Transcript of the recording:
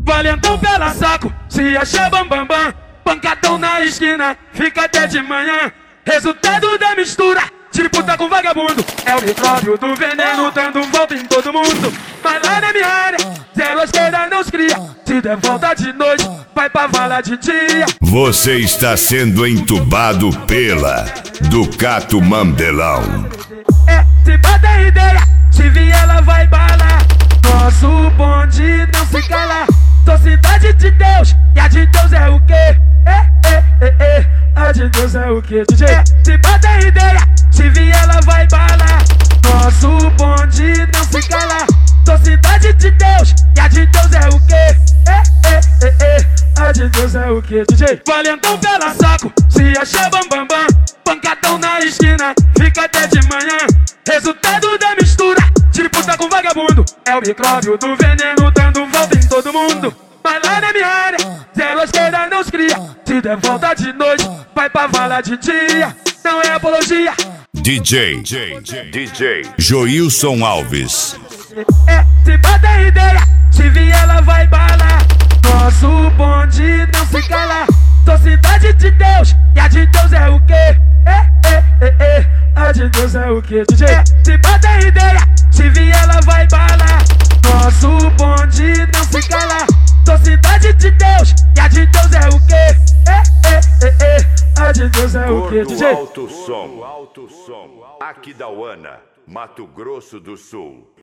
Valentão pela saco, se achar bambambam. Pancadão na esquina, fica até de manhã. Resultado da mistura, disputa com vagabundo. É o micróbio do veneno dando volta em todo mundo. Mas lá na minha área, zero à esquerda não se cria. Se der volta de noite, vai pra vala de dia. Você está sendo entubado pela Ducato Mandelão. Se bater ideia, se vier ela vai balar. Nosso bonde não se cala. Sou cidade de Deus, e a de Deus é o quê? A de Deus é o quê, DJ? Se bater ideia, se vier ela vai balar. Nosso bonde não se cala. Sou cidade de Deus, e a de Deus é o quê? A de Deus é o quê, DJ? Valentão pela saco, se achar bambambam. Pancadão na esquina, fica até de manhã. Resultado da mistura, disputa com vagabundo. É o micróbio do veneno dando volta em todo mundo. Mas lá na minha área, zero à esquerda não se cria. Se der volta de noite, vai pra vala de dia. Não é apologia. DJ Joilson Alves. Se bater ideia, se vier ela vai balar. Nosso bonde não se cala. Sou cidade de Deus, e a de Deus é o quê? A de Deus é o quê, DJ? Se bater ideia, se vier ela vai balar. Nosso bonde não se cala. Sou cidade de Deus, e a de Deus é o quê? A de Deus é o quê, DJ? Alto som, Aquidauana, Mato Grosso do Sul.